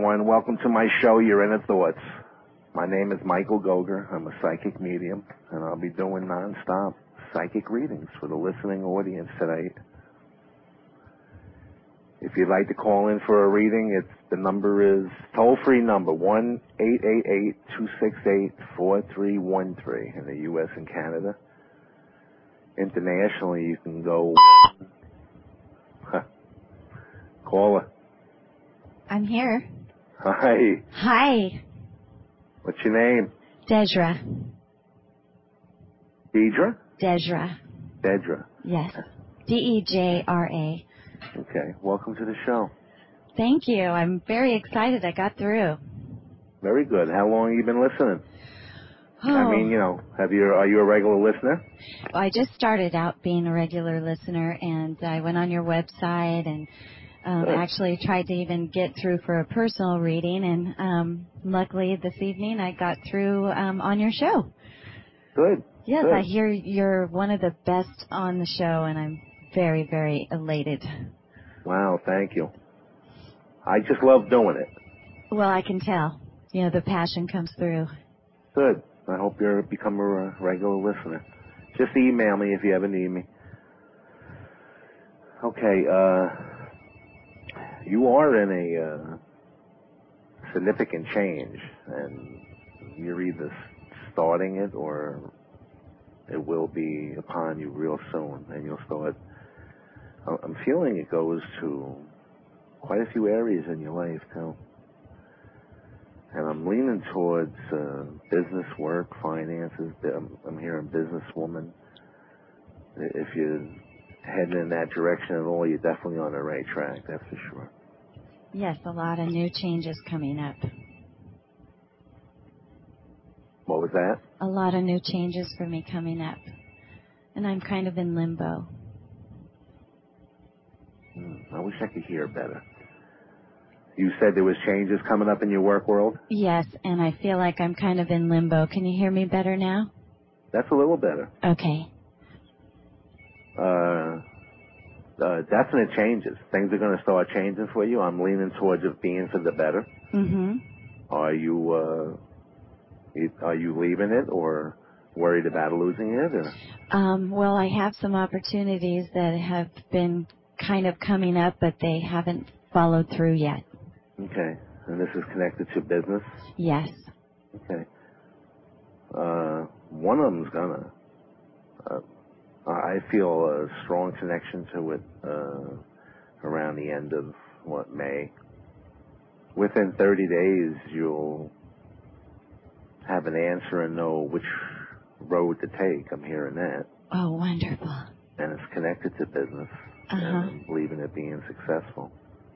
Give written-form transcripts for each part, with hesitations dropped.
everyone. Welcome to my show, Your Inner Thoughts. My name is Michael Goger. I'm a psychic medium, and I'll be doing non-stop psychic readings for the listening audience today. If you'd like to call in for a reading, the number is toll-free number 1-888-268-4313 in the U.S. and Canada. Internationally, you can go... Caller. I'm here. Hi. Hi. What's your name? Dejra. Deidre? Dejra. Dedra. Yes. Dejra. Okay. Welcome to the show. Thank you. I'm very excited I got through. Very good. How long have you been listening? Oh. I mean, are you a regular listener? I just started out being a regular listener, and I went on your website and actually tried to even get through for a personal reading, and luckily this evening I got through on your show. Good. Yes, Good. I hear you're one of the best on the show, and I'm very, very elated. Wow, thank you. I just love doing it. Well, I can tell. The passion comes through. Good. I hope you become a regular listener. Just email me if you ever need me. Okay, you are in a significant change, and you're either starting it or it will be upon you real soon, and you'll start. I'm feeling it goes to quite a few areas in your life, too. And I'm leaning towards business work, finances. I'm hearing businesswoman. If you're heading in that direction at all, you're definitely on the right track, that's for sure. Yes, a lot of new changes coming up. What was that? A lot of new changes for me coming up. And I'm kind of in limbo. I wish I could hear better. You said there was changes coming up in your work world? Yes, and I feel like I'm kind of in limbo. Can you hear me better now? That's a little better. Okay. Definite changes. Things are going to start changing for you. I'm leaning towards it being for the better. Mm-hmm. Are you leaving it or worried about losing it? Or? Well, I have some opportunities that have been kind of coming up, but they haven't followed through yet. Okay. And this is connected to business? Yes. Okay. One of them's gonna. I feel a strong connection to it around the end of, May. Within 30 days, you'll have an answer and know which road to take. I'm hearing that. Oh, wonderful. And it's connected to business. Uh-huh. And I'm believing it being successful.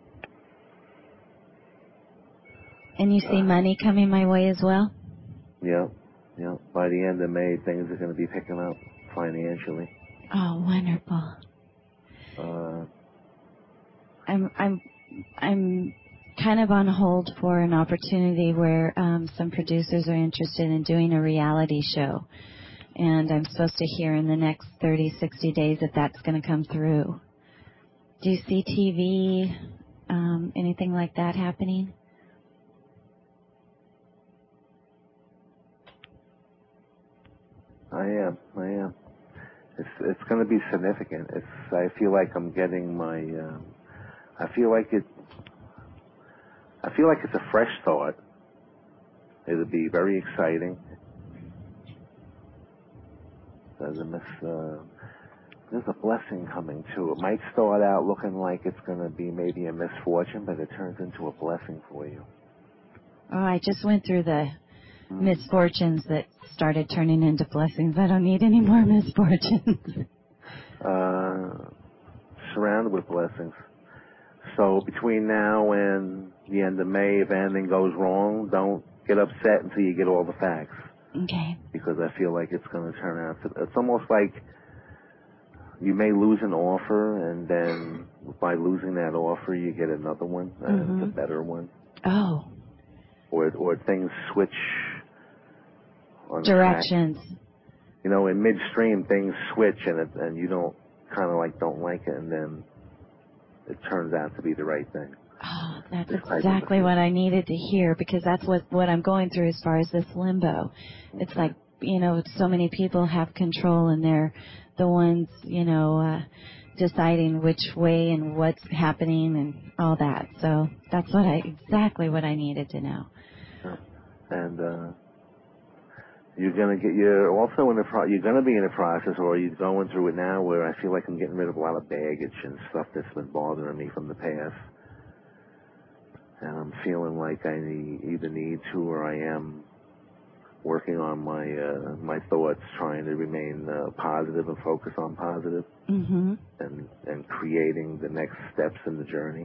And you see money coming my way as well? Yeah. By the end of May, things are going to be picking up financially. Oh, wonderful. I'm kind of on hold for an opportunity where some producers are interested in doing a reality show. And I'm supposed to hear in the next 30, 60 days if that's going to come through. Do you see TV, anything like that happening? I am. It's going to be significant. I feel like I'm getting my. I feel like it's a fresh start. It'll be very exciting. There's a blessing coming too. It might start out looking like it's going to be maybe a misfortune, but it turns into a blessing for you. Oh, I just went through the misfortunes that started turning into blessings. I don't need any more misfortunes. Surrounded with blessings. So between now and the end of May, if anything goes wrong, don't get upset until you get all the facts. Okay. Because I feel like it's going to turn out. It's almost like you may lose an offer, and then by losing that offer, you get another one, and it's a better one. Oh. Or things switch on directions. In midstream, things switch, and you don't like it, and then it turns out to be the right thing. Oh, that's exactly what I needed to hear, because that's what I'm going through as far as this limbo. Okay. It's like, so many people have control, and they're the ones, deciding which way and what's happening and all that. So that's exactly what I needed to know. Yeah. And you're gonna you're also you're gonna be in a process, or you're going through it now, where I feel like I'm getting rid of a lot of baggage and stuff that's been bothering me from the past. And I'm feeling like I either need to, or I am working on my thoughts, trying to remain positive and focus on positive, mm-hmm. and creating the next steps in the journey.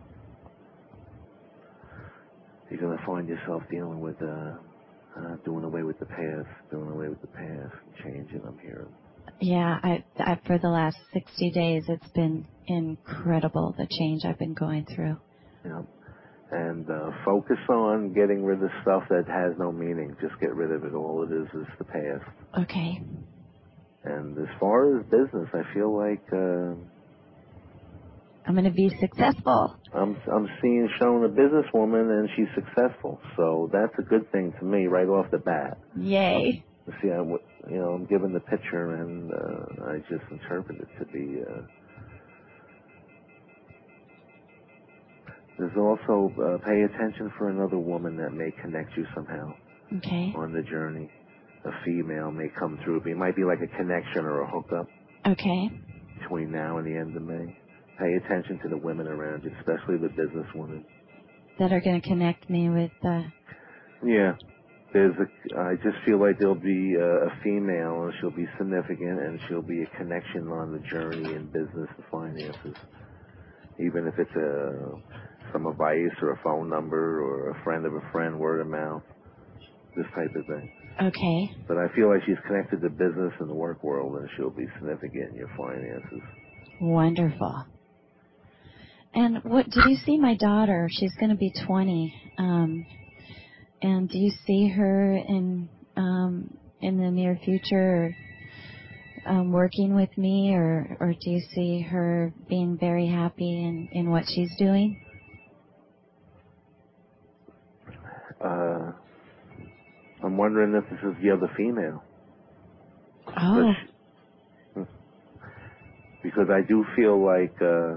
You're going to find yourself dealing with doing away with the past, changing, I'm hearing. Yeah, I for the last 60 days, it's been incredible, the change I've been going through. Yeah. And focus on getting rid of stuff that has no meaning. Just get rid of it. All it is the past. Okay. And as far as business, I feel like I'm going to be successful. I'm shown a businesswoman, and she's successful. So that's a good thing to me right off the bat. Yay. See, I'm given the picture, and I just interpret it to be. There's also pay attention for another woman that may connect you somehow. Okay. On the journey. A female may come through. It might be like a connection or a hookup. Okay. Between now and the end of May. Pay attention to the women around you, especially the business women. That are going to connect me with... Yeah. I just feel like there'll be a female, and she'll be significant, and she'll be a connection on the journey in business and finances. Even if it's some advice or a phone number or a friend of a friend, word of mouth, this type of thing. Okay. But I feel like she's connected to business and the work world, and she'll be significant in your finances. Wonderful. And did you see my daughter? She's going to be 20. And do you see her in the near future working with me, or do you see her being very happy in what she's doing? I'm wondering if this is the other female. Oh. Because I do feel like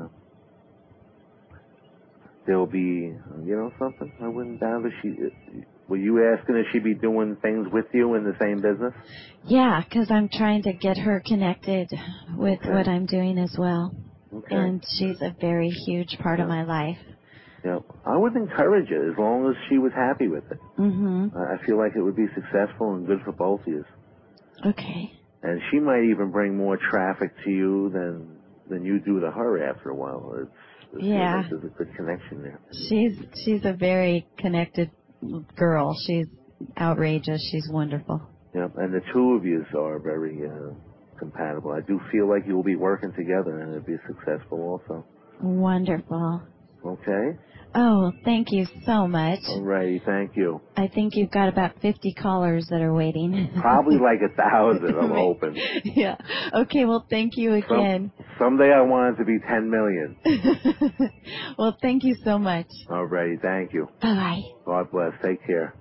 there'll be, something. I wouldn't doubt if were you asking if she'd be doing things with you in the same business? Yeah, because I'm trying to get her connected with what I'm doing as well. Okay. And she's a very huge part of my life. Yeah, I would encourage it as long as she was happy with it. Mm-hmm. I feel like it would be successful and good for both of you. Okay. And she might even bring more traffic to you than you do to her after a while. It yeah. Like there's a good connection there. She's a very connected girl. She's outrageous. She's wonderful. Yep, and the two of you are very compatible. I do feel like you'll be working together, and it'll be successful also. Wonderful. Okay? Oh, thank you so much. All righty, thank you. I think you've got about 50 callers that are waiting. Probably like 1,000, I'm hoping. Yeah. Okay, well, thank you again. Someday I want it to be 10 million. Well, thank you so much. All righty, thank you. Bye-bye. God bless. Take care.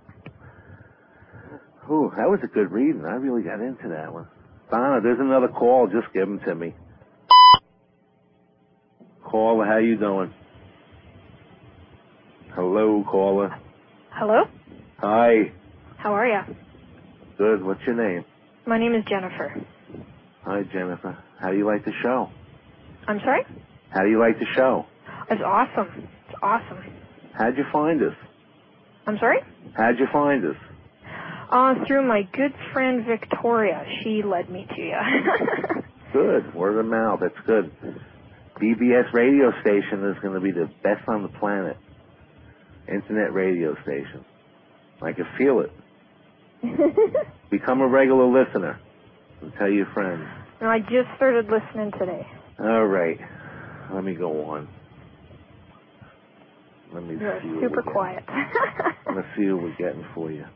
Ooh, that was a good reading. I really got into that one. Donna, there's another call. Just give them to me. Caller, how you doing? Hello, caller. Hello? Hi. How are you? Good. What's your name? My name is Jennifer. Hi, Jennifer. How do you like the show? I'm sorry? How do you like the show? It's awesome. It's awesome. How'd you find us? I'm sorry? How'd you find us? Through my good friend Victoria. She led me to you. Good. Word of mouth. That's good. BBS radio station is going to be the best on the planet. Internet radio station. I can feel it. Become a regular listener and tell your friends. No, I just started listening today. All right. Let me go on. Let me You're see super quiet. Let's see what we're getting for you.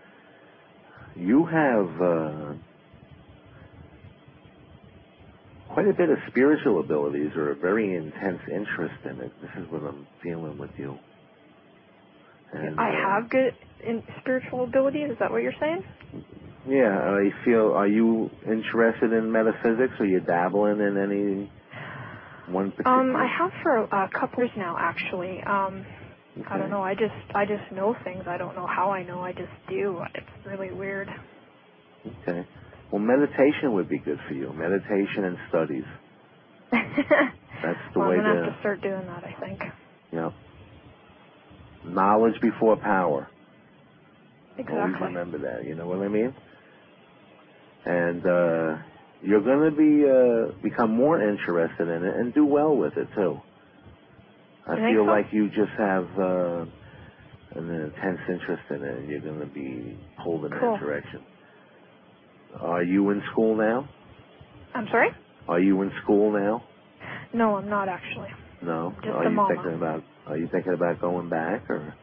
You have quite a bit of spiritual abilities or a very intense interest in it. This is what I'm feeling with you. And, I have good spiritual abilities. Is that what you're saying? Yeah, are you interested in metaphysics, or you dabbling in any one particular? I have for a couple years now, actually. Okay. I don't know. I just know things. I don't know how I know. I just do. It's really weird. Okay. Well, meditation would be good for you. Meditation and studies. That's the way I'm gonna have to start doing that, I think. Yeah. Knowledge before power. Exactly. Always remember that. You know what I mean? And you're going to become more interested in it and do well with it too. I feel like you just have an intense interest in it, and you're going to be pulled in that direction. Are you in school now? I'm sorry? Are you in school now? No, I'm not actually. No? Just a mama. Are you thinking about going back, or?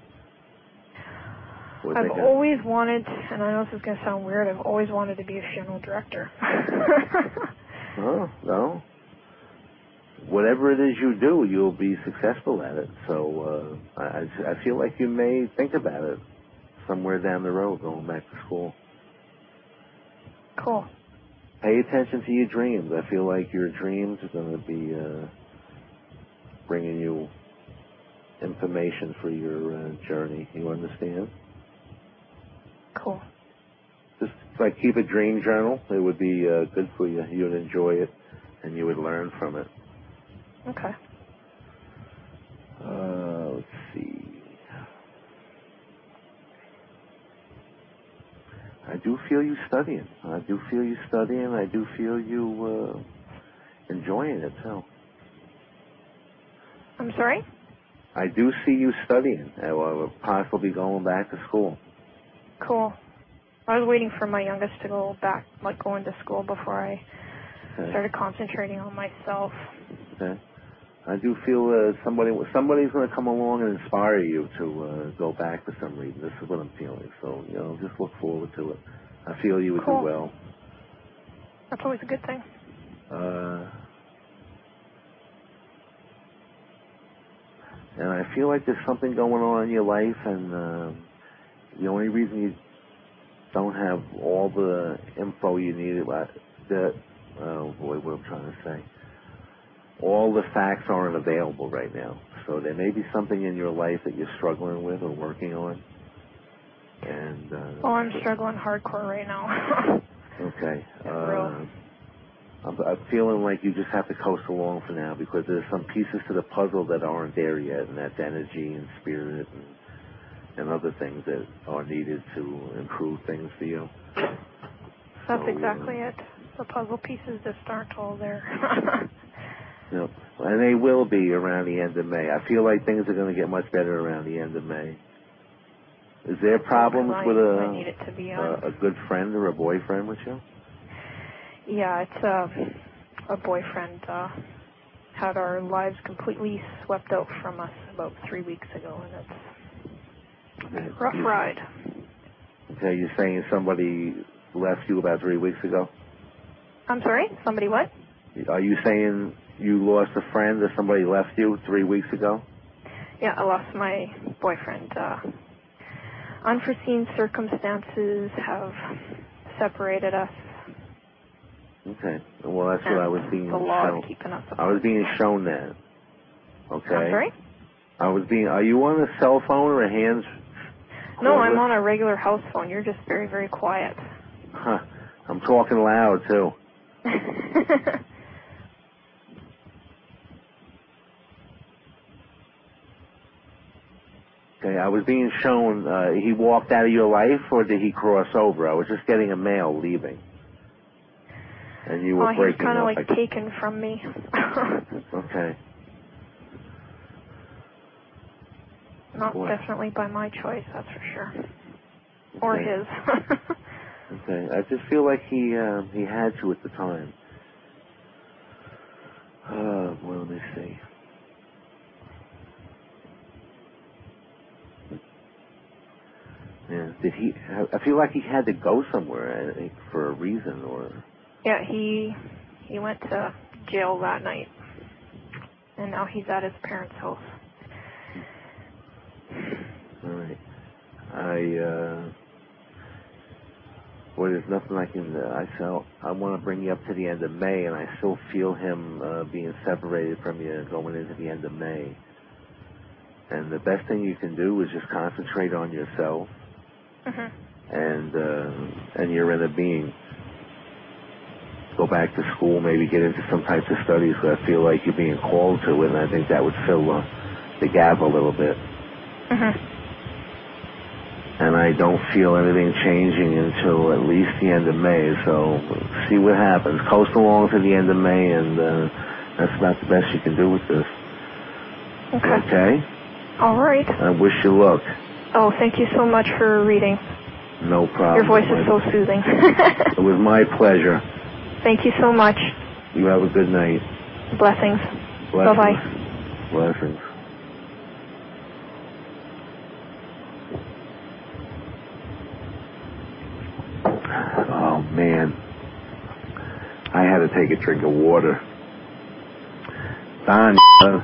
I've always wanted, and I know this is going to sound weird, I've always wanted to be a funeral director. Oh, no. Whatever it is you do, you'll be successful at it. So I feel like you may think about it somewhere down the road, going back to school. Cool. Pay attention to your dreams. I feel like your dreams are going to be bringing you information for your journey. You understand? Cool. Just like keep a dream journal. It would be good for you. You would enjoy it, and you would learn from it. Okay. Let's see. I do feel you studying. I do feel you enjoying it, too. I'm sorry? I do see you studying, possibly going back to school. Cool. I was waiting for my youngest to go back, going to school before I started concentrating on myself. Okay. I do feel somebody's going to come along and inspire you to go back for some reason. This is what I'm feeling. So, just look forward to it. I feel you would do well. That's always a good thing. And I feel like there's something going on in your life, and the only reason you don't have all the info you need what I'm trying to say. All the facts aren't available right now. So there may be something in your life that you're struggling with or working on. And I'm struggling hardcore right now. Okay. I'm feeling like you just have to coast along for now, because there's some pieces to the puzzle that aren't there yet, and that's energy and spirit and other things that are needed to improve things for you. That's exactly it. The puzzle pieces just aren't all there. Yep. And they will be around the end of May. I feel like things are going to get much better around the end of May. Is there problems with a good friend or a boyfriend with you? Yeah, it's a boyfriend had our lives completely swept out from us about 3 weeks ago, and it's a rough ride. Okay, you're saying somebody left you about 3 weeks ago? I'm sorry? Somebody what? Are you saying you lost a friend or somebody left you 3 weeks ago? Yeah, I lost my boyfriend. Unforeseen circumstances have separated us. Okay. Well, that's what I was being shown. The law is keeping us apart. I was being shown that. Okay. I'm sorry? Are you on a cell phone or a hands? No, I'm on a regular house phone. You're just very, very quiet. Huh. I'm talking loud, too. Okay, I was being shown, he walked out of your life, or did he cross over? I was just getting a mail leaving. And you were breaking up. He's kind of taken from me. Okay. Not definitely by my choice, that's for sure. Okay. Or his. Okay, I just feel like he had to at the time. Well, let me see. Yeah, I feel like he had to go somewhere for a reason, or... Yeah, he went to jail that night. And now he's at his parents' house. All right. Well, there's nothing I can. I want to bring you up to the end of May, and I still feel him being separated from you going into the end of May. And the best thing you can do is just concentrate on yourself and your inner being. Go back to school, maybe get into some types of studies that I feel like you're being called to, and I think that would fill the gap a little bit. And I don't feel anything changing until at least the end of May, so see what happens. Coast along to the end of May, and that's about the best you can do with this. Okay? All right. I wish you luck. Oh, thank you so much for reading. No problem. Your voice is so soothing. It was my pleasure. Thank you so much. You have a good night. Blessings. Bye-bye. Blessings. Oh, man. I had to take a drink of water. Don,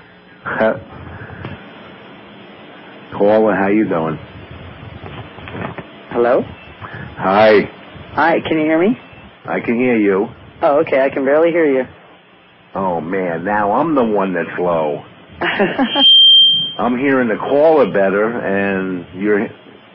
caller, how you doing? Hello? Hi. Hi, can you hear me? I can hear you. Oh, okay, I can barely hear you. Oh, man, now I'm the one that's low. I'm hearing the caller better, and you're...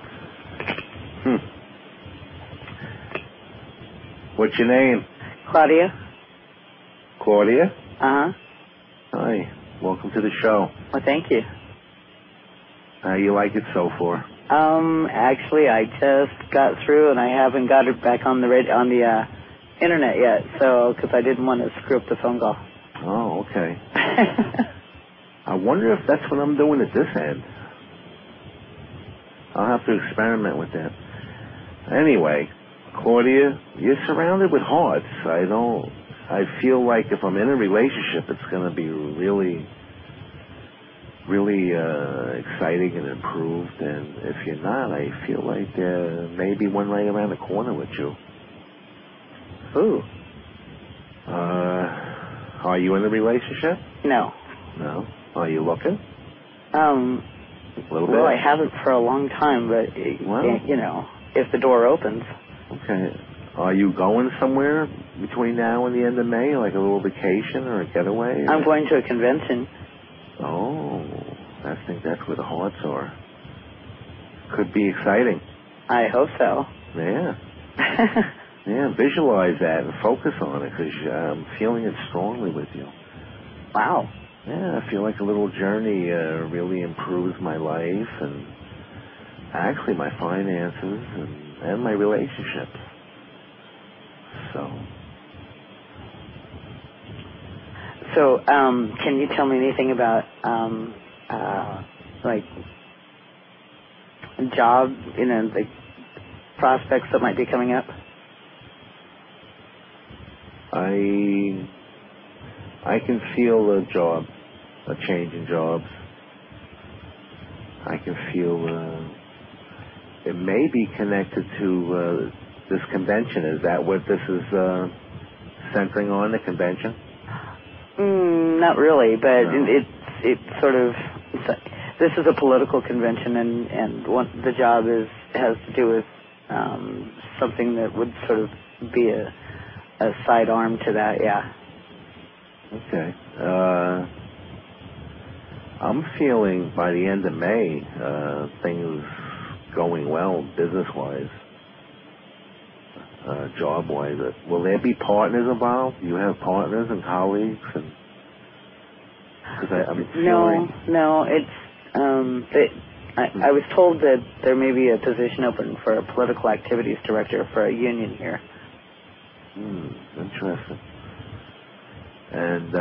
What's your name? Claudia. Claudia? Uh-huh. Hi. Welcome to the show. Well, thank you. How you like it so far? Actually, I just got through, and I haven't got it back on the internet yet, so, because I didn't want to screw up the phone call. Oh, okay. I wonder if that's what I'm doing at this end. I'll have to experiment with that. Anyway, Claudia, you're surrounded with hearts. I feel like if I'm in a relationship, it's going to be really, really exciting and improved. And if you're not, I feel like there may be one right around the corner with you. Ooh. Are you in a relationship? No. No. Are you looking? A little bit. Well, I haven't for a long time, but, you know, if the door opens. Okay. Are you going somewhere between now and the end of May, like a little vacation or a getaway? I'm going to a convention. Oh, I think that's where the hearts are. Could be exciting. I hope so. Yeah. Yeah, visualize that and focus on it, because I'm feeling it strongly with you. Wow. Yeah, I feel like a little journey really improves my life and actually my finances and my relationships. So, can you tell me anything about, like, job, you know, the prospects that might be coming up? I can feel a change in jobs. I can feel it may be connected to this convention. Is that what this is centering on, the convention? Not really, but No. this is a political convention, and the job has to do with something that would sort of be a sidearm to that, yeah. Okay. I'm feeling by the end of May, things going well business-wise, job-wise. Will there be partners involved? You have partners and colleagues? I'm feeling... No, it's... I was told that there may be a position open for a political activities director for a union here. Interesting. And,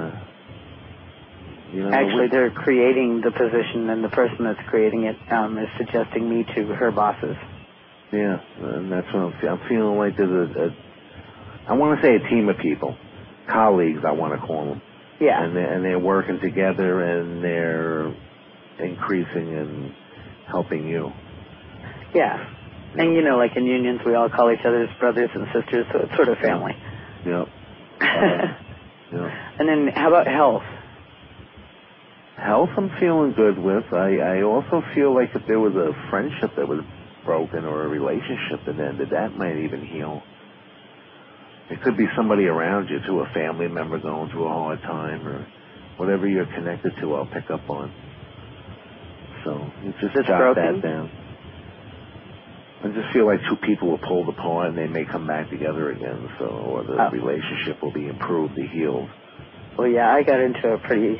actually, they're creating the position, and the person that's creating it is suggesting me to her bosses. Yeah, and that's what I'm feeling. I'm feeling like there's I want to say a team of people. Colleagues, I want to call them. Yeah. And they're working together, and they're increasing and helping you. Yeah. And, you know, like in unions, we all call each other's brothers and sisters, so it's sort of family. Yep. Yep. And then how about health? Health I'm feeling good with. I also feel like if there was a friendship that was broken or a relationship that ended, that might even heal. It could be somebody around you, too, a family member going through a hard time, or whatever you're connected to, I'll pick up on. So you just jot that down. I just feel like two people were pulled apart and they may come back together again, so, or the relationship will be improved or healed. Well, yeah, I got into a pretty,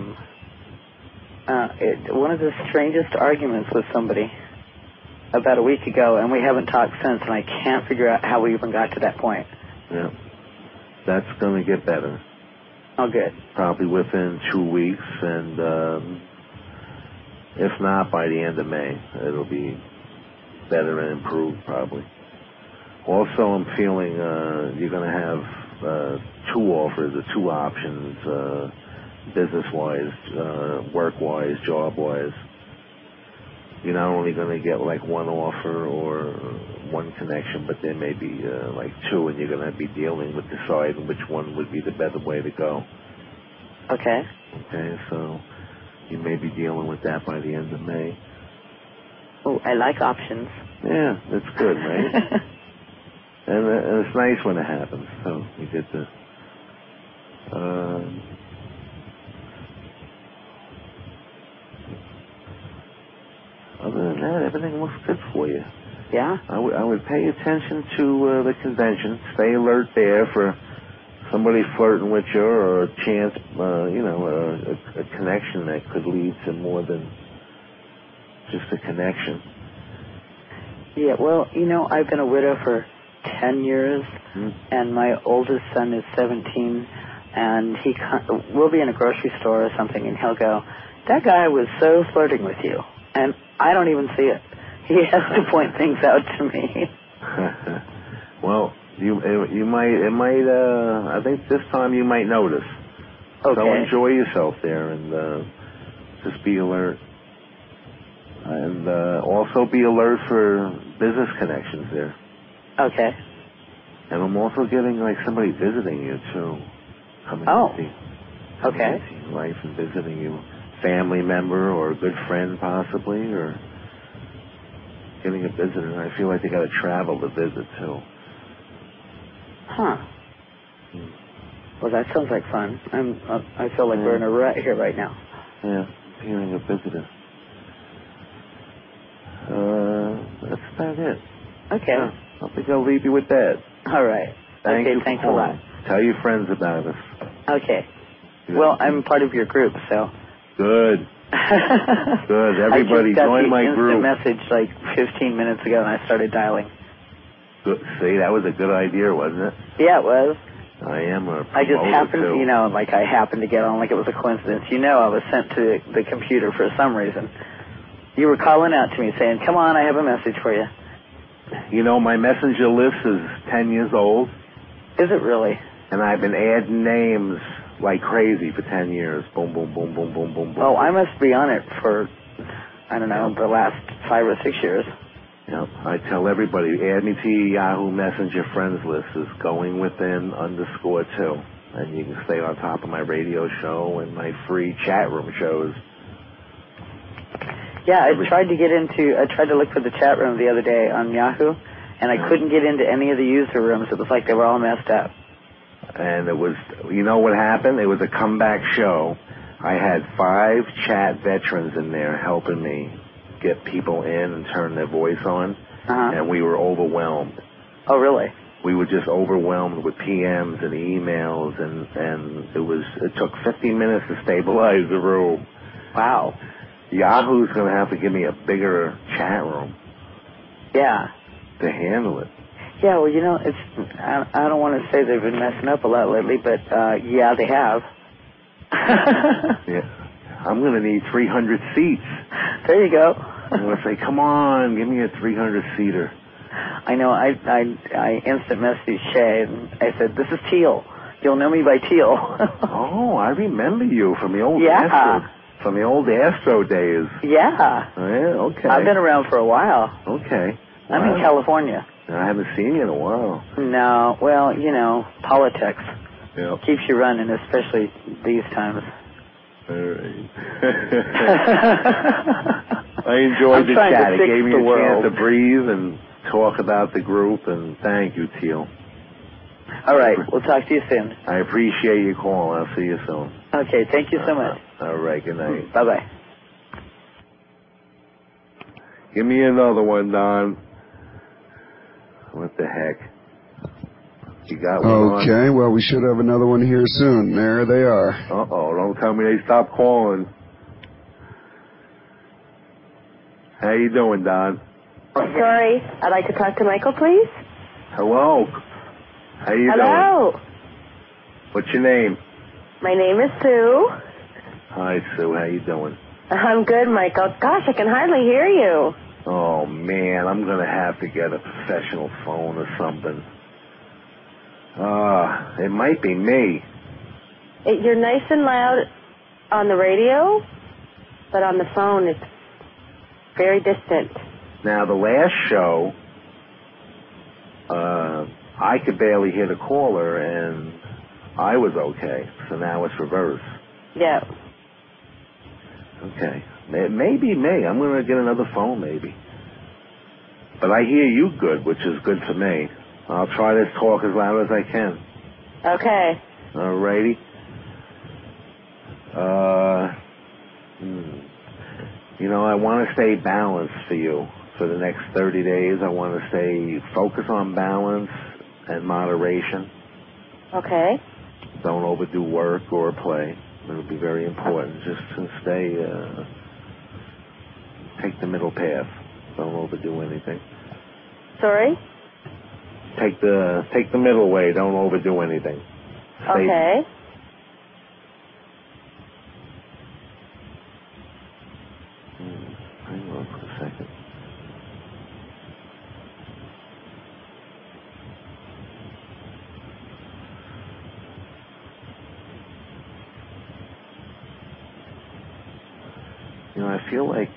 one of the strangest arguments with somebody about a week ago, and we haven't talked since, and I can't figure out how we even got to that point. Yeah. That's going to get better. Oh, good. Probably within 2 weeks, and if not, by the end of May, it'll be better and improved, probably. Also, I'm feeling you're going to have two offers or two options, business-wise, work-wise, job-wise. You're not only going to get like one offer or one connection, but there may be like two, and you're going to be dealing with deciding which one would be the better way to go. Okay. Okay, so you may be dealing with that by the end of May. Oh, I like options. Yeah, that's good, right? and it's nice when it happens, so you get to... other than that, everything looks good for you. Yeah? I would pay attention to the convention. Stay alert there for somebody flirting with you, or a chance, a connection that could lead to more than just a connection. Yeah, well, I've been a widow for 10 years, and my oldest son is 17, and we'll be in a grocery store or something, and he'll go, "That guy was so flirting with you," and I don't even see it. He has to point things out to me. Well, you might, I think this time you might notice. Okay. So enjoy yourself there, and just be alert. And also be alert for business connections there. Okay. And I'm also getting like somebody visiting you too. Coming to see. Okay. Your wife and visiting you. Family member or a good friend possibly, or getting a visitor. I feel like they got to travel to visit too. Huh. Well, that sounds like fun. I feel like we're in a rut here right now. Yeah, hearing a visitor. That's about it. Okay. Yeah, I think I'll leave you with that. All right. Thanks a lot. Tell your friends about us. Okay. Well, I'm part of your group, so. Good. Good. Everybody join my group. I just got the instant message like 15 minutes ago, and I started dialing. Good. See, that was a good idea, wasn't it? Yeah, it was. I am a promoter, I just happened, too. I happened to get on like it was a coincidence. I was sent to the computer for some reason. You were calling out to me saying, "Come on, I have a message for you." My messenger list is 10 years old. Is it really? And I've been adding names like crazy for 10 years. Boom, boom, boom, boom, boom, boom, boom. Oh, I must be on it for, I don't know, the last 5 or 6 years. Yep. I tell everybody, add me to your Yahoo Messenger friends list. Is going within _2. And you can stay on top of my radio show and my free chat room shows. Yeah, I tried to look for the chat room the other day on Yahoo, and I couldn't get into any of the user rooms. It was like they were all messed up. And it was, what happened? It was a comeback show. I had 5 chat veterans in there helping me get people in and turn their voice on, and we were overwhelmed. Oh, really? We were just overwhelmed with PMs and emails, and it took 15 minutes to stabilize the room. Wow. Yahoo's going to have to give me a bigger chat room. Yeah. To handle it. Yeah, well, I don't want to say they've been messing up a lot lately, but, yeah, they have. Yeah. I'm going to need 300 seats. There you go. I'm going to say, come on, give me a 300-seater. I know. I instant messaged Shay, and I said, "This is Teal. You'll know me by Teal." Oh, I remember you from the old Astro. From the old Astro days. Yeah. Oh, yeah, okay. I've been around for a while. Okay. I'm in California. I haven't seen you in a while. No, well, politics. Yep. Keeps you running, especially these times. All right. I enjoyed the chat. It gave me a chance to breathe and talk about the group, and thank you, Teal. All right. We'll talk to you soon. I appreciate your call. I'll see you soon. Okay. Thank you so much. All right. Good night. Bye-bye. Give me another one, Don. What the heck? You got one Okay, well, we should have another one here soon. There they are. Uh-oh, don't tell me they stopped calling. How you doing, Don? Sorry, I'd like to talk to Michael, please. Hello. How you doing? Hello. What's your name? My name is Sue. Hi, Sue. How you doing? I'm good, Michael. Gosh, I can hardly hear you. Oh, man, I'm going to have to get a professional phone or something. It might be me. You're nice and loud on the radio, but on the phone it's very distant. Now, the last show, I could barely hear the caller, and I was okay. So now it's reverse. Yeah. Okay. It may be me. I'm going to get another phone, maybe. But I hear you good, which is good for me. I'll try to talk as loud as I can. Okay. All righty. You know, I want to stay balanced for you for the next 30 days. I want to stay focused on balance and moderation. Okay. Don't overdo work or play. It'll be very important just to stay, take the middle path. Don't overdo anything. Sorry? Take the middle way. Don't overdo anything. Okay. Hang on for a second. You know, I feel like,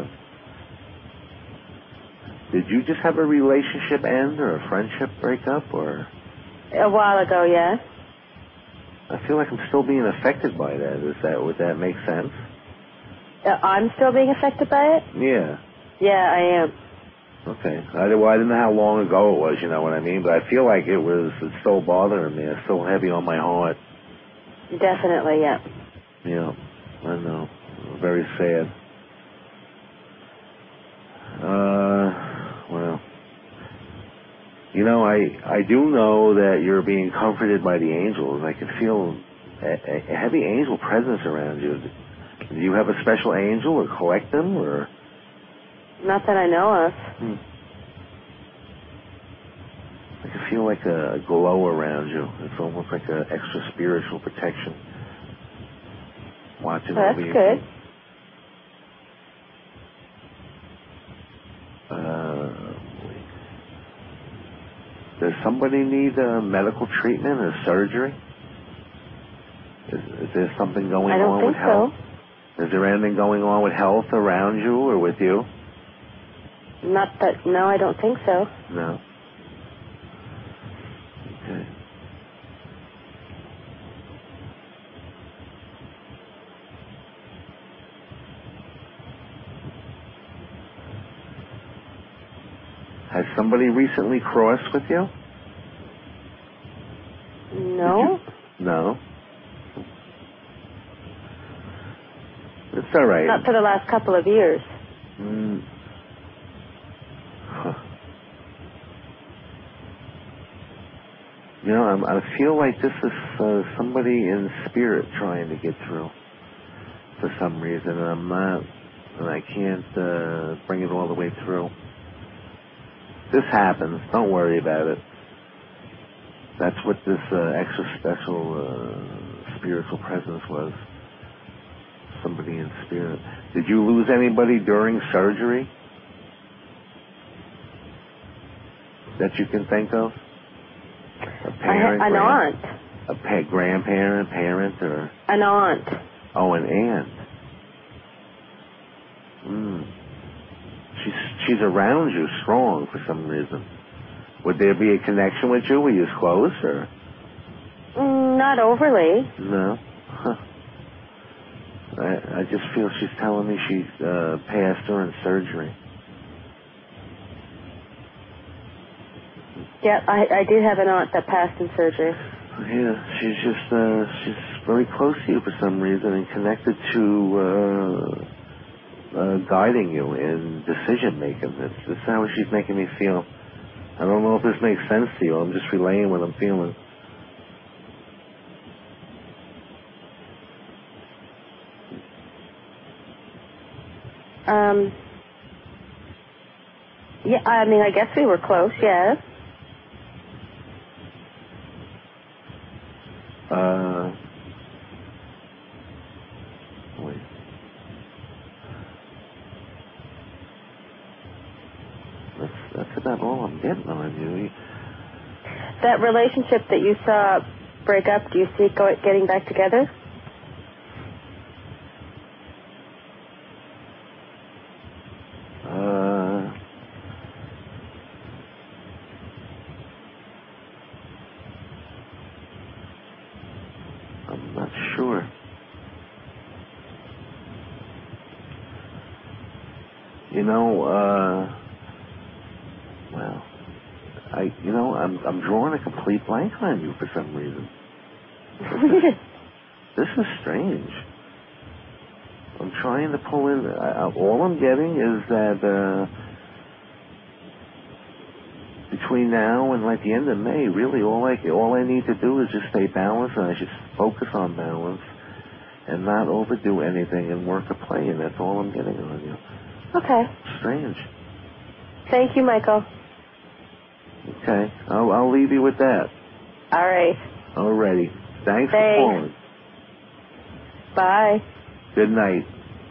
did you just have a relationship end or a friendship breakup, or? A while ago, yes. I feel like I'm still being affected by that. Would that make sense? I'm still being affected by it? Yeah. Yeah, I am. Okay. I didn't know how long ago it was, you know what I mean? But I feel like it's still bothering me. It's still heavy on my heart. Definitely, yeah. Yeah, I know. Very sad. Well, you know, I do know that you're being comforted by the angels. I can feel a heavy angel presence around you. Do you have a special angel or collect them, or? Not that I know of. I can feel like a glow around you. It's almost like an extra spiritual protection. Watching over you. That's good. Does somebody need medical treatment or surgery? Is there something going on with health? I don't think so. Is there anything going on with health around you or with you? No, I don't think so. No. Okay. Has somebody recently crossed with you? No. No. It's all right. Not for the last couple of years. Huh. You know, I feel like this is somebody in spirit trying to get through for some reason, and I'm not, and I can't bring it all the way through. This happens. Don't worry about it. That's what this extra special spiritual presence was. Somebody in spirit. Did you lose anybody during surgery that you can think of? A parent, an aunt. A grandparent, parent, or? An aunt. Oh, an aunt. She's around you strong for some reason. Would there be a connection with you? Were you close, or? No, Not overly. No? Huh. I just feel she's telling me she passed during surgery. Yeah, I did have an aunt that passed in surgery. Yeah, she's very close to you for some reason and connected to guiding you in decision making. That's how she's making me feel. I don't know if this makes sense to you. I'm just relaying what I'm feeling. Yeah, I mean, I guess we were close, yes. Wait. That's about all I'm getting on you. That relationship that you saw break up, do you see it getting back together? I'm not sure. I'm drawing a complete blank on you for some reason. This is strange. I'm trying to pull in. All I'm getting is that between now and like the end of May, really all I need to do is just stay balanced, and I should focus on balance and not overdo anything and work a play, and that's all I'm getting on you. Okay. Strange. Thank you, Michael. Okay, I'll leave you with that. All right. Alrighty. Thanks for calling. Bye. Good night.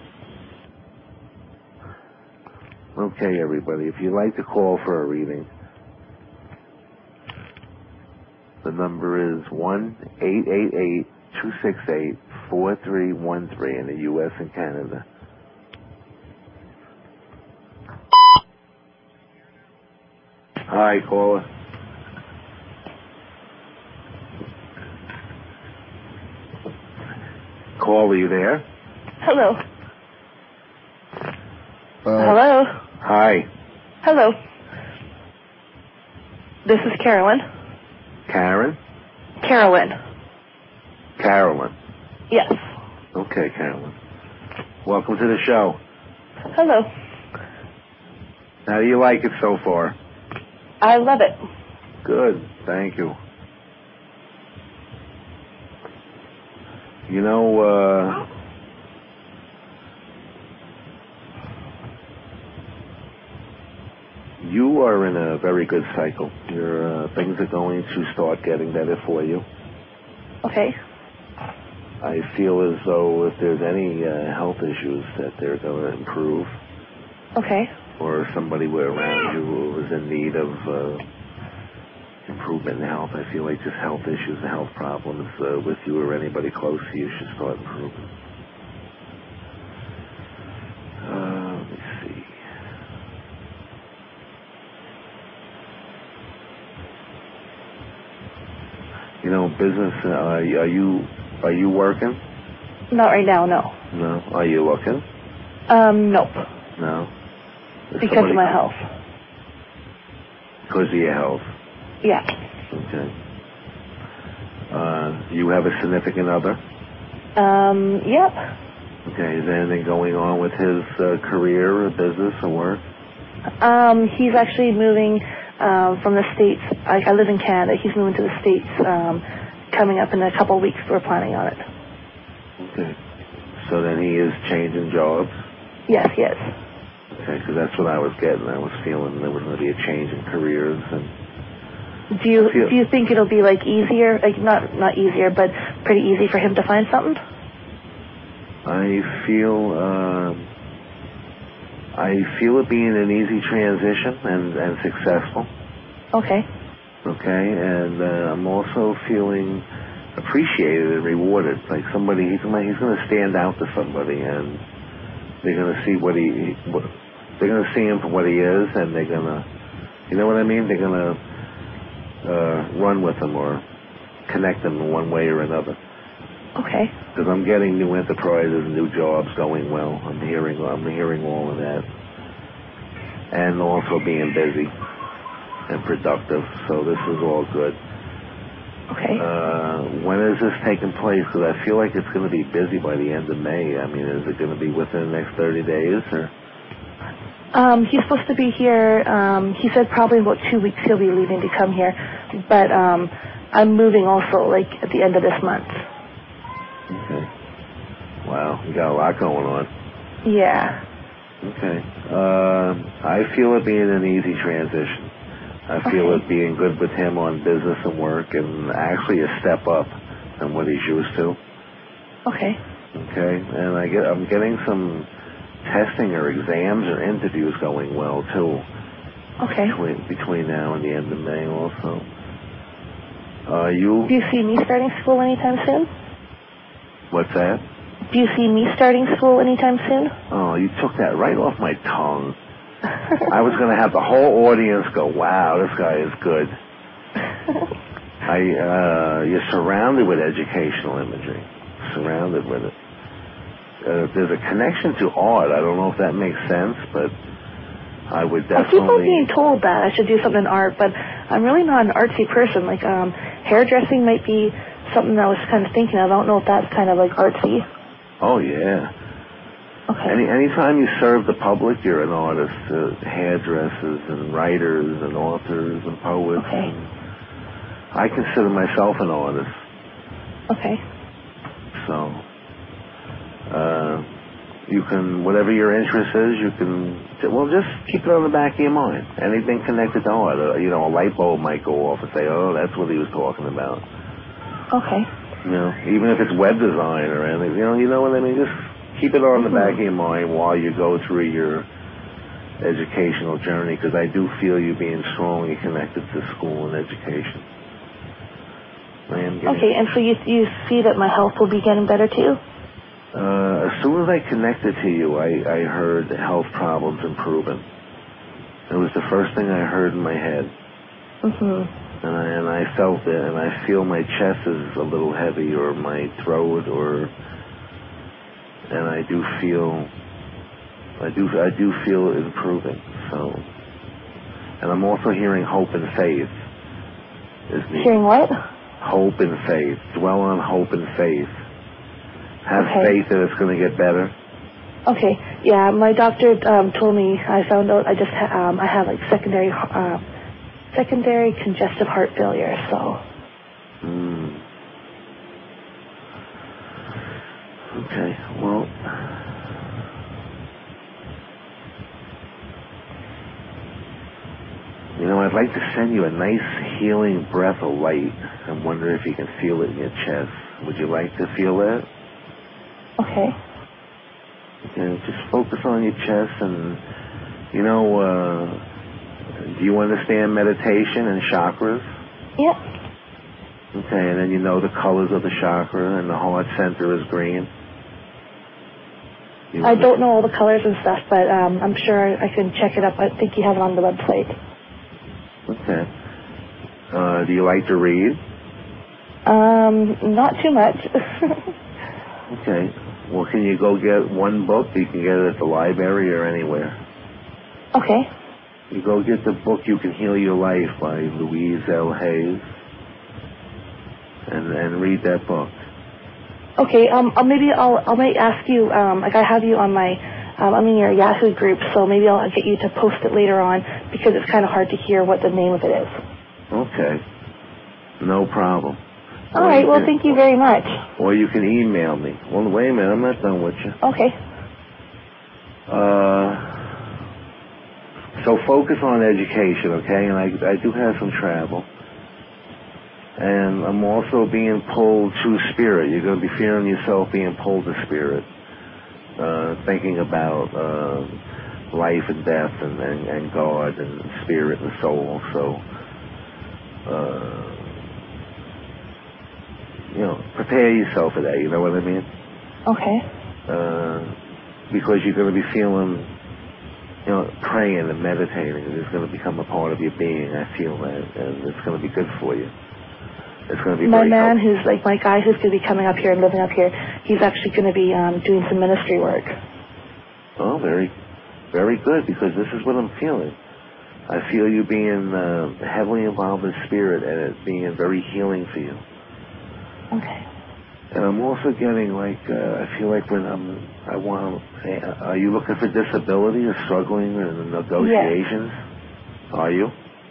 Okay, everybody, if you'd like to call for a reading, the number is 1-888-268-4313 in the U.S. and Canada. Hi, caller. Caller, are you there? Hello. Hello. Hi. Hello. This is Carolyn. Karen? Carolyn. Carolyn. Yes. Okay, Carolyn. Welcome to the show. Hello. How do you like it so far? I love it. Good, thank you. You are in a very good cycle. Things are going to start getting better for you. Okay. I feel as though if there's any health issues that they're going to improve. Okay. Or somebody around you who is in need of improvement in health. I feel like just health issues and health problems with you or anybody close to you should start improving. Let me see. Business. Are you working? Not right now, no. No. Are you looking? Nope. No. Because of my health. Because of your health. Yeah. Okay. You have a significant other? Yep. Okay. Is there anything going on with his career or business or work? He's actually moving from the States. I live in Canada. He's moving to the States coming up in a couple of weeks. We're planning on it. Okay. So then he is changing jobs? Yes, he is. Okay, because that's what I was getting. I was feeling there was going to be a change in careers. And do you think it'll be like easier, like not easier, but pretty easy for him to find something? I feel it being an easy transition and successful. Okay. Okay, and I'm also feeling appreciated and rewarded. Like he's going to stand out to somebody, and they're going to see they're going to see him for what he is, and they're going to, you know what I mean? They're going to run with him or connect them in one way or another. Okay. Because I'm getting new enterprises, new jobs going well. I'm hearing all of that, and also being busy and productive. So this is all good. Okay. When is this taking place? Because I feel like it's going to be busy by the end of May. I mean, is it going to be within the next 30 days or? He's supposed to be here. He said probably in about 2 weeks he'll be leaving to come here. But I'm moving also, like, at the end of this month. Okay. Wow, you got a lot going on. Yeah. Okay. I feel it being an easy transition. I feel it being good with him on business and work, and actually a step up than what he's used to. Okay. Okay. And I'm getting some testing or exams or interviews going well too. Okay. Between now and the end of May also. Do you see me starting school anytime soon? What's that? Do you see me starting school anytime soon? Oh, you took that right off my tongue. I was going to have the whole audience go, wow, this guy is good. You're surrounded with educational imagery. Surrounded with it. There's a connection to art. I don't know if that makes sense, but I would definitely... People are being told that I should do something in art, but I'm really not an artsy person. Like, hairdressing might be something I was kind of thinking of. I don't know if that's kind of like artsy. Oh, yeah. Okay. Anytime you serve the public, you're an artist. Hairdressers and writers and authors and poets. Okay. And I consider myself an artist. Okay. So, you can, whatever your interest is, you can, well, just keep it on the back of your mind. Anything connected to art. A light bulb might go off and say, oh, that's what he was talking about. Okay. Even if it's web design or anything, you know what I mean? Just keep it on the back of your mind while you go through your educational journey, because I do feel you being strongly connected to school and education. Okay, and so you see that my health will be getting better too? As soon as I connected to you, I heard health problems improving. It was the first thing I heard in my head. Mm-hmm. And I felt it, and I feel my chest is a little heavy, or my throat, and I do feel it improving. So, and I'm also hearing hope and faith. Hearing what? Hope and faith. Dwell on hope and faith. Have faith that it's going to get better. Okay. Yeah, my doctor told me, I found out I have like secondary congestive heart failure, so. Okay, well, I'd like to send you a nice healing breath of light. I wonder if you can feel it in your chest. Would you like to feel that? Okay. Just focus on your chest and, do you understand meditation and chakras? Yep. Okay, and then you know the colors of the chakra, and the heart center is green. I don't know all the colors and stuff, but I'm sure I can check it up. I think you have it on the website. Okay. Do you like to read? Not too much. Okay. Well, can you go get one book? You can get it at the library or anywhere. Okay. You go get the book "You Can Heal Your Life" by Louise L. Hayes, and read that book. Okay. I might ask you. Like, I have you on my. I'm in your Yahoo group, so maybe I'll get you to post it later on, because it's kind of hard to hear what the name of it is. Okay. No problem. All right. Well, thank you very much. Or you can email me. Well, wait a minute. I'm not done with you. Okay. So focus on education, okay? And I do have some travel. And I'm also being pulled to spirit. You're going to be feeling yourself being pulled to spirit. Thinking about life and death and God and spirit and soul. So, prepare yourself for that. You know what I mean? Okay. Because you're going to be feeling, praying and meditating. It's going to become a part of your being. I feel that, and it's going to be good for you. It's going to be my very man helpful. who's like my guy who's going to be coming up here and living up here, he's actually going to be doing some ministry work. Oh, very, very good, because this is what I'm feeling. I feel you being heavily involved in spirit and it being very healing for you. Okay. And I'm also getting like, I feel like when are you looking for disability or struggling in the negotiations? Yes. Are you?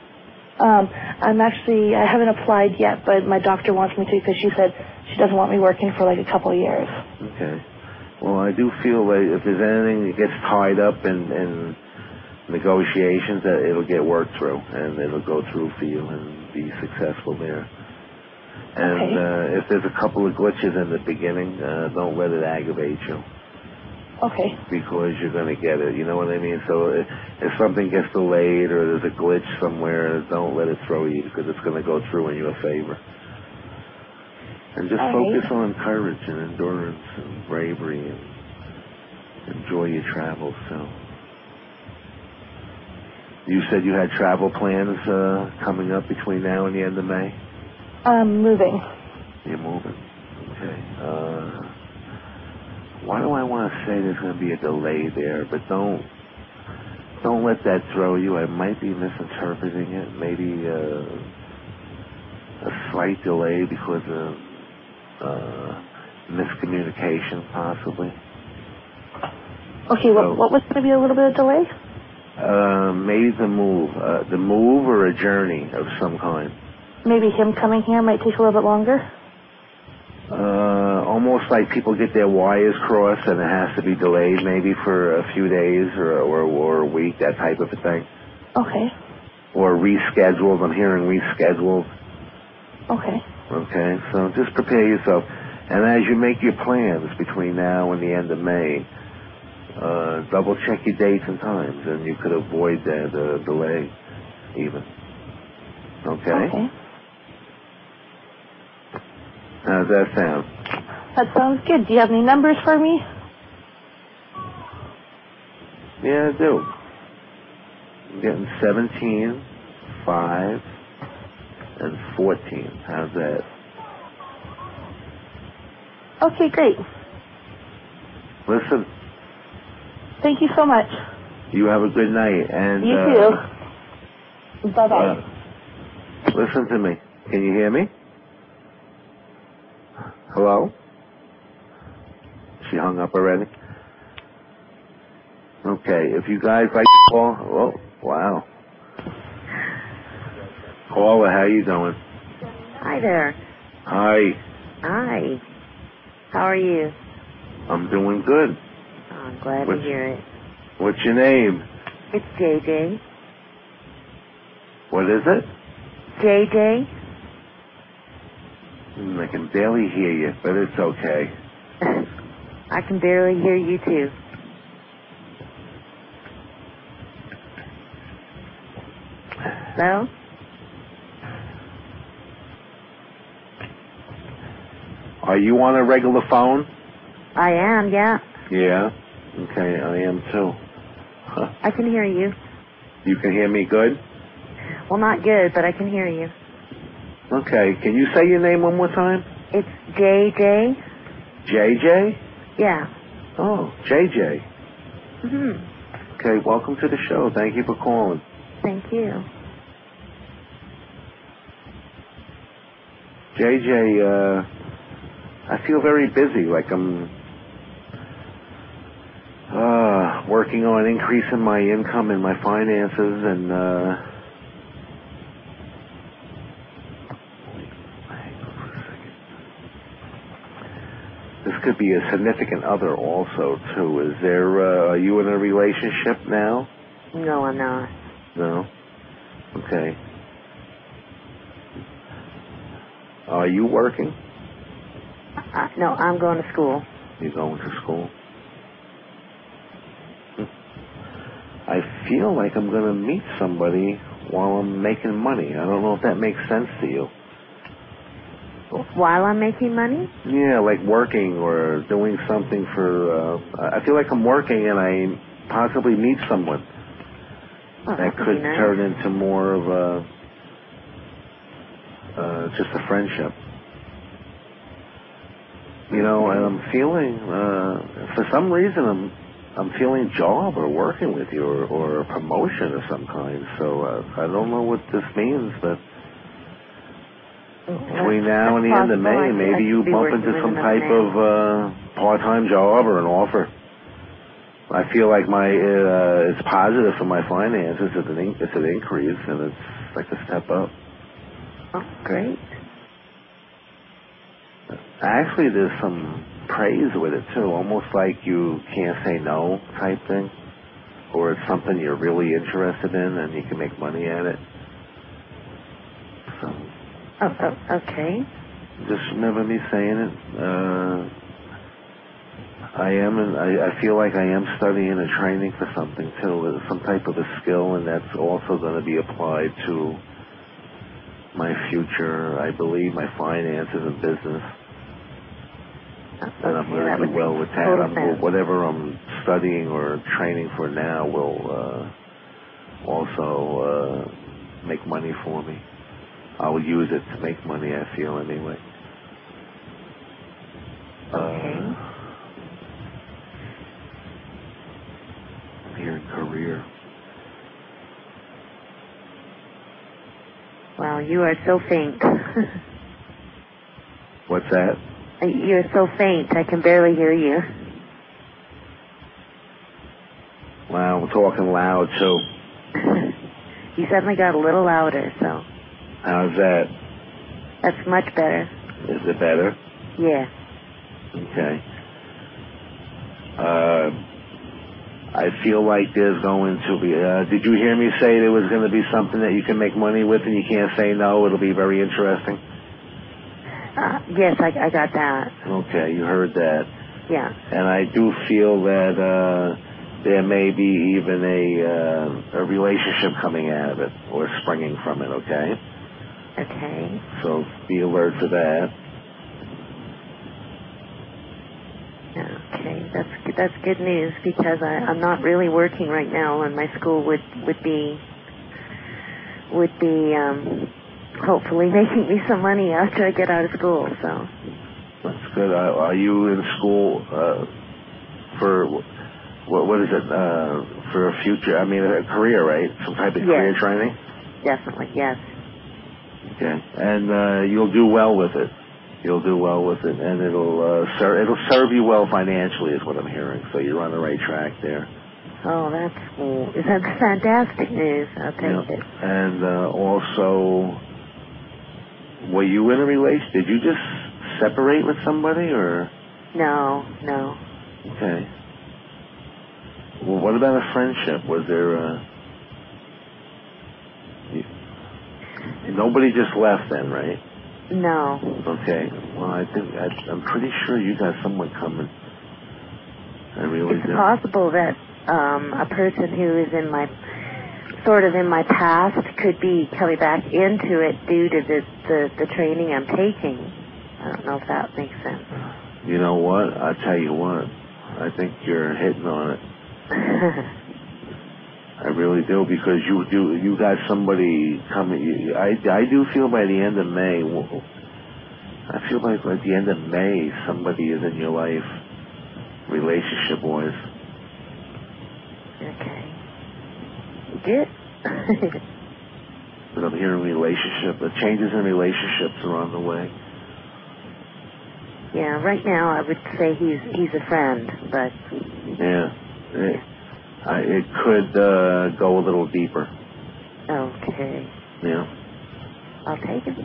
I haven't applied yet, but my doctor wants me to because she said she doesn't want me working for like a couple of years. Okay. Well, I do feel like if there's anything that gets tied up in negotiations, that it'll get worked through and it'll go through for you and be successful there. And if there's a couple of glitches in the beginning, don't let it aggravate you. Okay. Because you're going to get it, you know what I mean? So if something gets delayed or there's a glitch somewhere, don't let it throw you, because it's going to go through in your favor. And just focus on courage and endurance and bravery and enjoy your travels. So you said you had travel plans coming up between now and the end of May? I'm moving. You're moving. Okay. Why do I want to say there's going to be a delay there? But don't let that throw you. I might be misinterpreting it. Maybe a slight delay because of miscommunication, possibly. Okay. So, what was going to be a little bit of delay? Maybe the move or a journey of some kind. Maybe him coming here might take a little bit longer. Almost like people get their wires crossed and it has to be delayed maybe for a few days or a week, that type of a thing. Okay. Or rescheduled. I'm hearing rescheduled. Okay. Okay, so just prepare yourself. And as you make your plans between now and the end of May, double check your dates and times, and you could avoid the delay even. Okay? Okay. How's that sound? That sounds good. Do you have any numbers for me? Yeah, I do. I'm getting 17, 5, and 14. How's that? Okay, great. Listen. Thank you so much. You have a good night. And you too. Bye-bye. Listen to me. Can you hear me? Hello? She hung up already? Okay, if you guys like to call... Oh, wow. Caller, how you doing? Hi there. Hi. Hi. How are you? I'm doing good. Oh, I'm glad to hear it. What's your name? It's JJ. What is it? JJ. I can barely hear you, but it's okay. I can barely hear you, too. Hello? Are you on a regular phone? I am, yeah. Yeah? Okay, I am too. Huh. I can hear you. You can hear me good? Well, not good, but I can hear you. Okay, can you say your name one more time? It's JJ. JJ? Yeah. Oh, JJ. Mm-hmm. Okay, welcome to the show. Thank you for calling. Thank you. JJ, I feel very busy, like I'm working on increasing my income and my finances, and this could be a significant other also, too. Is there, are you in a relationship now? No, I'm not. No? Okay. Are you working? No, I'm going to school. You're going to school? I feel like I'm going to meet somebody while I'm making money. I don't know if that makes sense to you. While I'm making money? Yeah, like working or doing something for... I feel like I'm working and I possibly meet someone. Oh, that could nice. turn into more of just a friendship. And I'm feeling, for some reason, I'm feeling job or working with you or a promotion of some kind. So I don't know what this means, but between now and the end of May, maybe you bump into some type of part-time job or an offer. I feel like it's positive for my finances. It's an increase, and it's like a step up. Oh, great. Actually, there's some praise with it, too. Almost like you can't say no type thing. Or it's something you're really interested in and you can make money at it. So. Okay. Just remember me saying it. I feel like I am studying and training for something, too. Some type of a skill, and that's also going to be applied to my future, I believe, my finances and business. And I'm going to do well with that. Whatever I'm studying or training for now will also make money for me. I'll use it to make money, I feel, anyway. Okay. I'm hearing career. Wow, you are so faint. What's that? You're so faint, I can barely hear you. Wow, I'm talking loud, too. You suddenly got a little louder, so. How's that? That's much better. Is it better? Yeah. Okay. I feel like there's going to be... did you hear me say there was going to be something that you can make money with and you can't say no? It'll be very interesting. Yes, I got that. Okay, you heard that. Yeah. And I do feel that there may be even a relationship coming out of it or springing from it, okay? Okay. So be alert to that. Okay, that's good news because I'm not really working right now, and my school would be hopefully making me some money after I get out of school. So that's good. Are you in school for what is it for a future? I mean, a career, right? Some type of career training. Definitely, yes. Okay, and you'll do well with it. You'll do well with it, and it'll serve you well financially, is what I'm hearing. So you're on the right track there. Oh, that's cool. That's fantastic news. I'll take it. And also, were you in a relationship? Did you just separate with somebody, or? No. Okay. Well, what about a friendship? Was there nobody just left then, right? No. Okay. Well, I'm pretty sure you got someone coming. I really do. It's possible that a person who is in my past could be coming back into it due to the training I'm taking. I don't know if that makes sense. You know what? I'll tell you what. I think you're hitting on it. I really do, because you got somebody coming. I do feel by the end of May, I feel like by the end of May, somebody is in your life, relationship-wise. Okay. Good. But I'm hearing the changes in relationships are on the way. Yeah, right now I would say he's a friend, but... Yeah. It could go a little deeper. Okay. Yeah. I'll take it.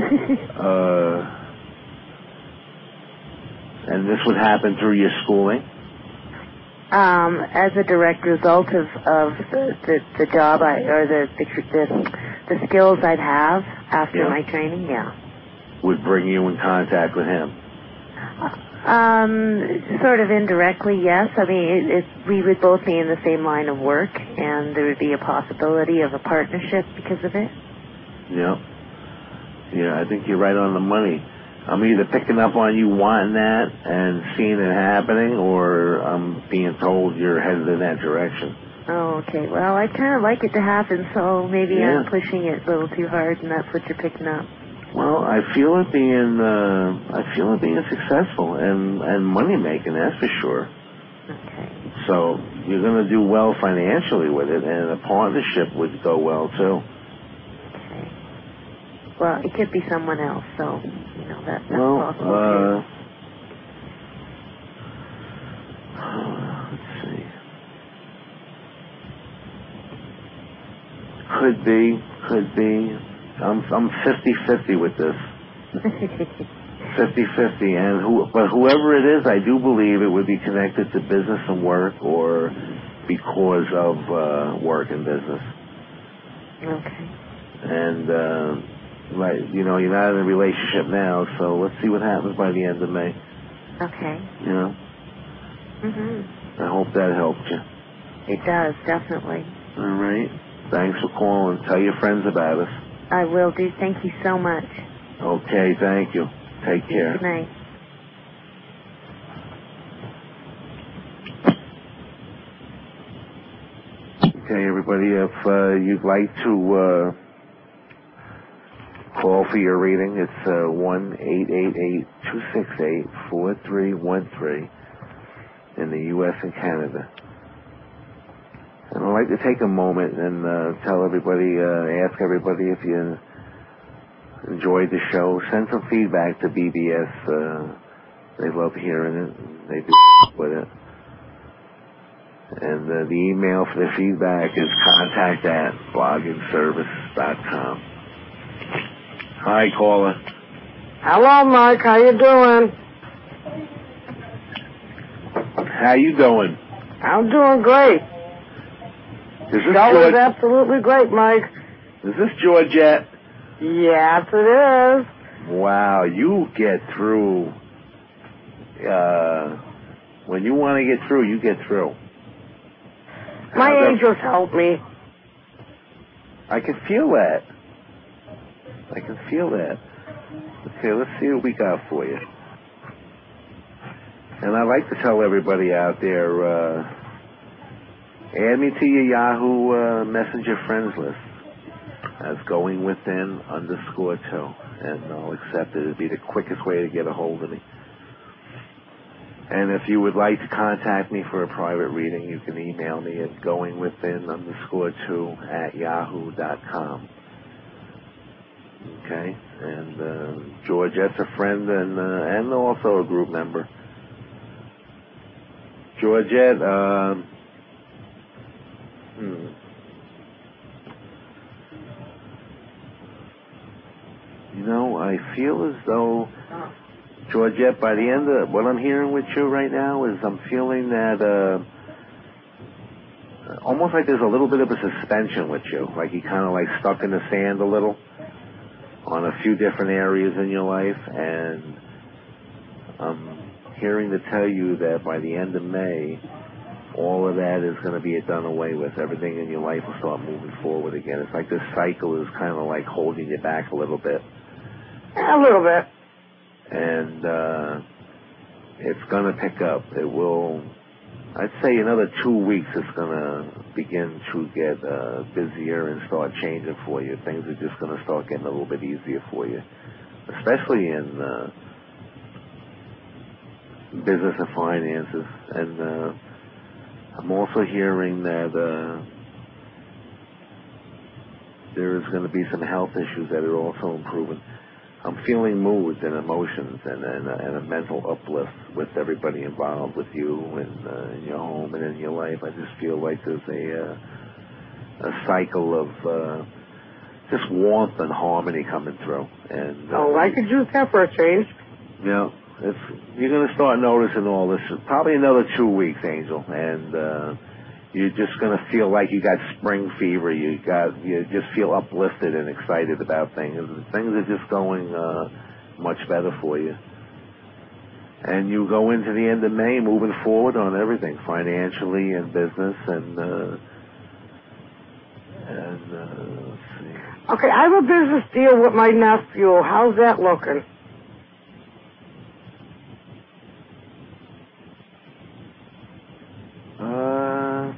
And this would happen through your schooling? As a direct result of the job the skills I'd have after my training, yeah. Would bring you in contact with him? Sort of indirectly, yes. I mean, we would both be in the same line of work, and there would be a possibility of a partnership because of it. Yeah. Yeah, I think you're right on the money. I'm either picking up on you wanting that and seeing it happening, or I'm being told you're headed in that direction. Oh, okay. Well, I'd kind of like it to happen, so maybe I'm pushing it a little too hard, and that's what you're picking up. Well, I feel it being successful and money making. That's for sure. Okay. So you're going to do well financially with it, and a partnership would go well too. Okay. Well, it could be someone else, so that's possible too. Let's see. Could be. I'm 50-50 with this. 50-50, but whoever it is, I do believe it would be connected to business and work, or because of work and business. Okay. And you're not in a relationship now, so let's see what happens by the end of May. Okay. I hope that helped you. It does, definitely. All right. Thanks for calling. Tell your friends about us. I will do. Thank you so much. Okay, thank you. Take care. Good night. Okay, everybody, if you'd like to call for your reading, it's 1-888-268-4313 in the U.S. and Canada. And I'd like to take a moment and tell everybody, ask everybody if you enjoyed the show. Send some feedback to BBS. They love hearing it. They do with it. And the email for the feedback is contact@bloggingservice.com. Hi, caller. Hello, Mike. How you doing? How you doing? I'm doing great. Is this Show is absolutely great, Mike. Is this Georgette? Yes, it is. Wow, you get through. When you want to get through, you get through. My angels help me. I can feel that. Okay, let's see what we got for you. And I'd like to tell everybody out there, add me to your Yahoo Messenger friends list as GoingWithin_2, and I'll accept it. It'd be the quickest way to get a hold of me. And if you would like to contact me for a private reading, you can email me at goingwithin_2@yahoo.com. Okay? And Georgette's a friend and also a group member. Georgette, I feel as though, Georgette, by the end of what I'm hearing with you right now is I'm feeling that almost like there's a little bit of a suspension with you, like you kind of like stuck in the sand a little on a few different areas in your life, and I'm hearing to tell you that by the end of May, all of that is going to be done away with. Everything in your life will start moving forward again. It's like this cycle is kind of like holding you back a little bit. A little bit. And it's going to pick up. It will, I'd say another 2 weeks it's going to begin to get busier and start changing for you. Things are just going to start getting a little bit easier for you, especially in business and finances. And I'm also hearing that there is going to be some health issues that are also improving. I'm feeling moods and emotions and a mental uplift with everybody involved, with you and in your home and in your life. I just feel like there's a cycle of just warmth and harmony coming through. And I could use that for a change. Yeah, you're going to start noticing all this. Probably another 2 weeks, Angel, and you're just going to feel like you got spring fever. You just feel uplifted and excited about things. Things are just going much better for you. And you go into the end of May moving forward on everything, financially and business, and let's see. Okay, I have a business deal with my nephew. How's that looking?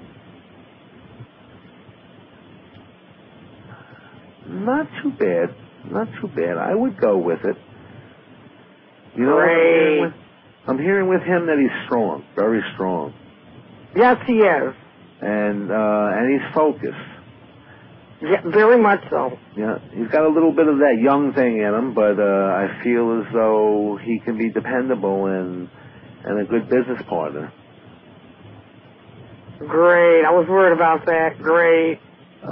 Not too bad. Not too bad. I would go with it. You know Great. what I'm hearing with him that he's strong, very strong. Yes, he is. And he's focused. Yeah, very much so. Yeah, he's got a little bit of that young thing in him, but I feel as though he can be dependable and a good business partner. Great. I was worried about that. Great.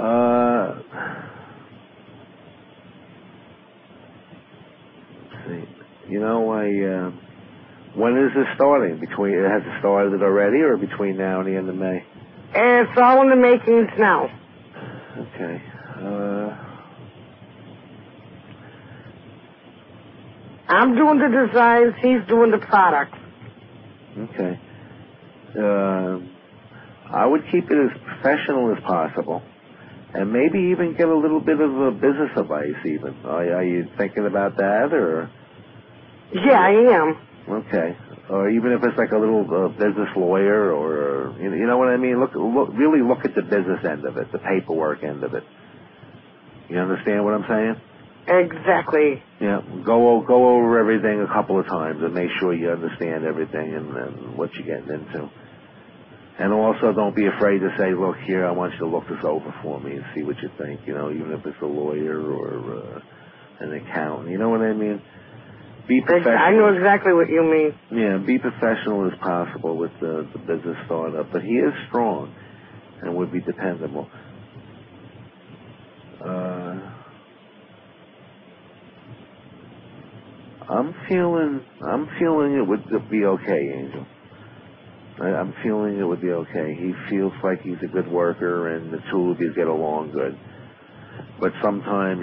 Let's see. You know, when is this starting? Has it started already, or between now and the end of May? It's all in the makings now. Okay. I'm doing the designs. He's doing the product. Okay. I would keep it as professional as possible, and maybe even get a little bit of a business advice. Even are you thinking about that, or? Yeah, I am. Okay. Or even if it's like a little business lawyer, or you know what I mean. Really look at the business end of it, the paperwork end of it. You understand what I'm saying? Exactly. Yeah. Go over everything a couple of times and make sure you understand everything and what you're getting into. And also, don't be afraid to say, "Look here, I want you to look this over for me and see what you think." You know, even if it's a lawyer or an accountant. You know what I mean? Be professional. I know exactly what you mean. Yeah, be professional as possible with the business startup. But he is strong and would be dependable. I'm feeling it would be okay, Angel. I'm feeling it would be okay. He feels like he's a good worker, and the two of you get along good. But sometimes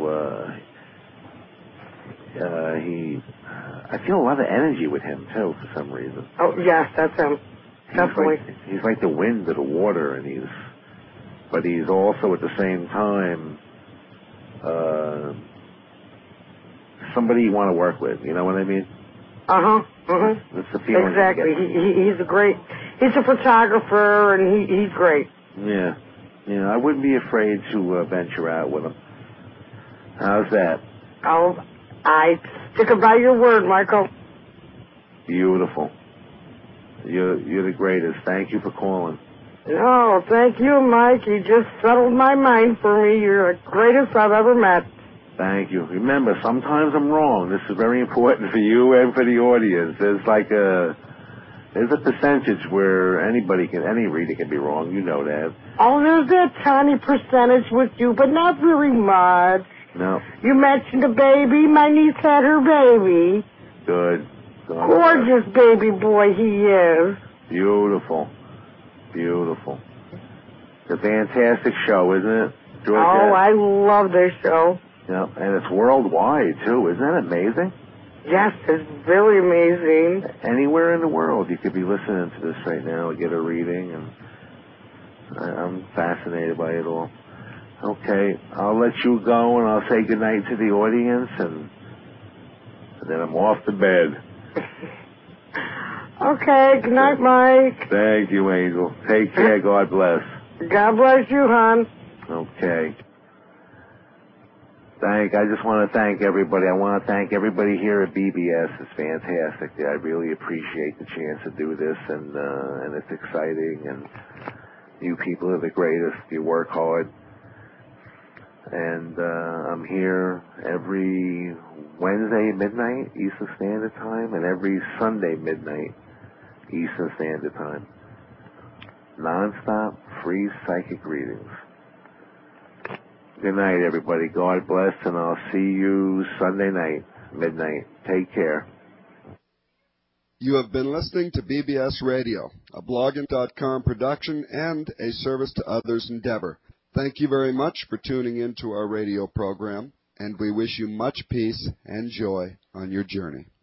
I feel a lot of energy with him too, for some reason. Oh yes, that's him. Definitely. He's like the wind to the water, and but he's also at the same time somebody you want to work with. You know what I mean? That's the feeling. Exactly. He's a photographer, and he's great. Yeah. I wouldn't be afraid to venture out with him. How's that? Oh, I stick by your word, Michael. Beautiful. You're the greatest. Thank you for calling. Oh, thank you, Mike. You just settled my mind for me. You're the greatest I've ever met. Thank you. Remember, sometimes I'm wrong. This is very important for you and for the audience. There's a percentage where any reader can be wrong. You know that. Oh, there's that tiny percentage with you, but not very much. No. You mentioned a baby. My niece had her baby. Good. Gorgeous baby boy he is. Beautiful. It's a fantastic show, isn't it, Georgette? Oh, I love this show. Yeah, and it's worldwide, too. Isn't that amazing? Yes, it's very amazing. Anywhere in the world, you could be listening to this right now and get a reading, and I'm fascinated by it all. Okay, I'll let you go, and I'll say goodnight to the audience, and then I'm off to bed. Okay, good night, Mike. Thank you, Angel. Take care. God bless. God bless you, hon. Okay. I just want to thank everybody. I want to thank everybody here at BBS. It's fantastic. I really appreciate the chance to do this, and it's exciting, and you people are the greatest. You work hard. And I'm here every Wednesday midnight Eastern Standard Time and every Sunday midnight Eastern Standard Time. Non-stop free psychic readings. Good night, everybody. God bless, and I'll see you Sunday night, midnight. Take care. You have been listening to BBS Radio, a blogging.com production and a service to others endeavor. Thank you very much for tuning in to our radio program, and we wish you much peace and joy on your journey.